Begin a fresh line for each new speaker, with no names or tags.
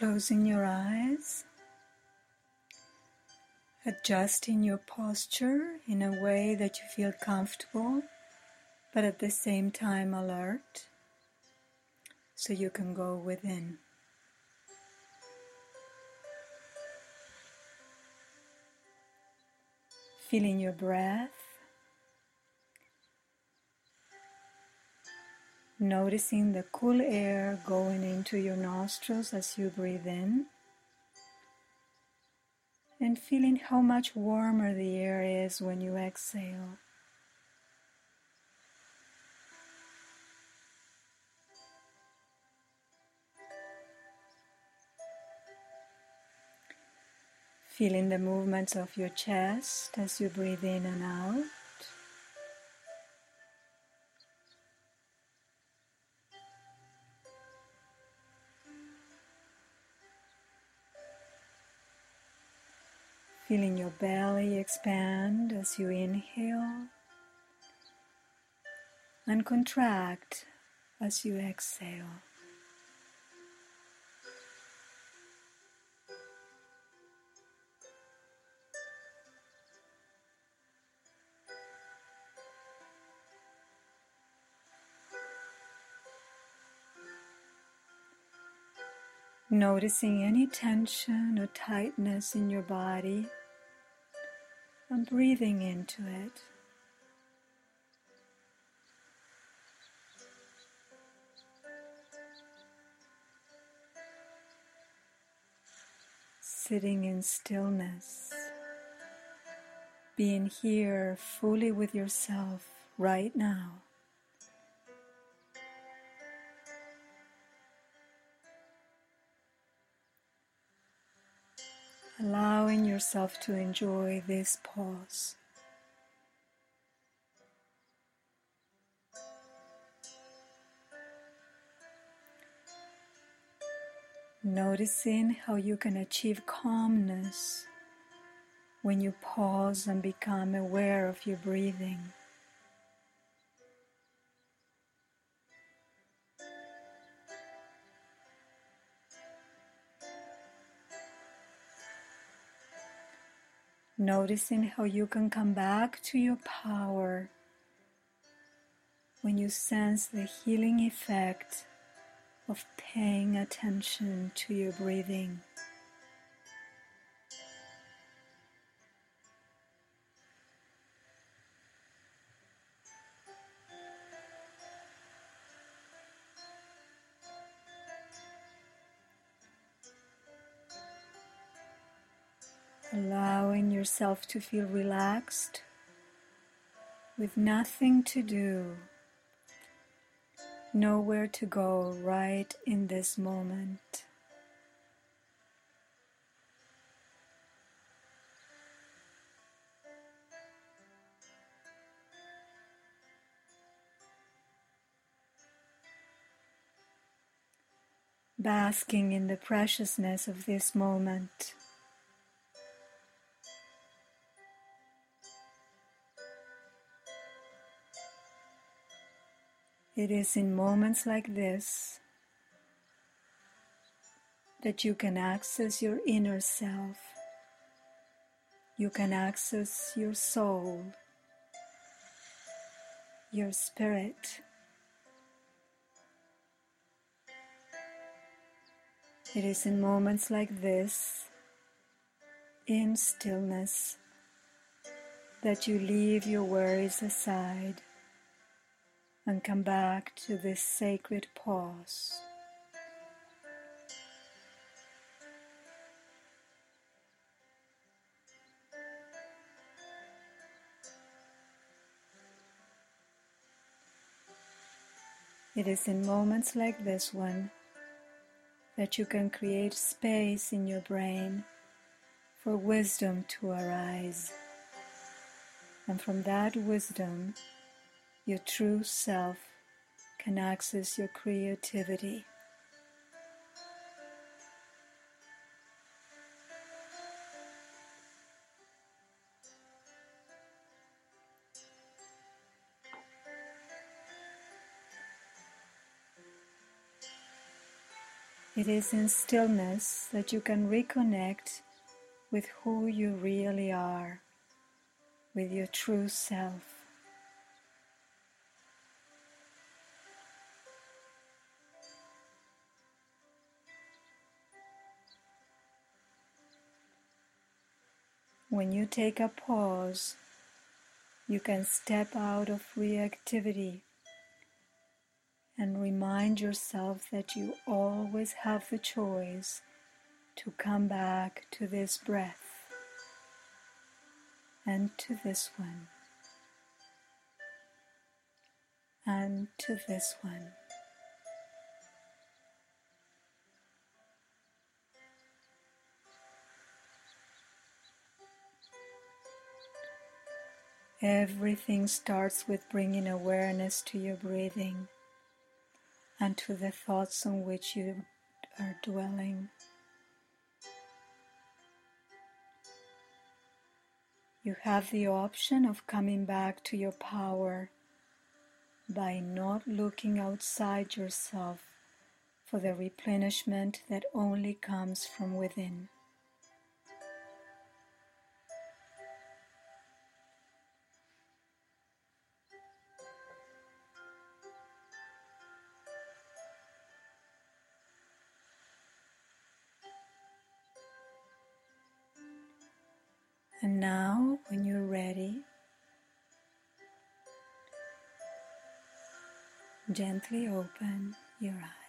Closing your eyes, adjusting your posture in a way that you feel comfortable, but at the same time alert, so you can go within. Feeling your breath, noticing the cool air going into your nostrils as you breathe in, and feeling how much warmer the air is when you exhale. Feeling the movements of your chest as you breathe in and out. Feeling your belly expand as you inhale and contract as you exhale. Noticing any tension or tightness in your body and breathing into it. Sitting in stillness, being here fully with yourself right now. Allowing yourself to enjoy this pause. Noticing how you can achieve calmness when you pause and become aware of your breathing. Noticing how you can come back to your power when you sense the healing effect of paying attention to your breathing. Allowing yourself to feel relaxed with nothing to do, nowhere to go right in this moment. Basking in the preciousness of this moment. It is in moments like this that you can access your inner self. You can access your soul, your spirit. It is in moments like this, in stillness, that you leave your worries aside and come back to this sacred pause. It is in moments like this one that you can create space in your brain for wisdom to arise. And from that wisdom, your true self can access your creativity. It is in stillness that you can reconnect with who you really are, with your true self. When you take a pause, you can step out of reactivity and remind yourself that you always have the choice to come back to this breath and to this one and to this one. Everything starts with bringing awareness to your breathing and to the thoughts on which you are dwelling. You have the option of coming back to your power by not looking outside yourself for the replenishment that only comes from within. And now, when you're ready, gently open your eyes.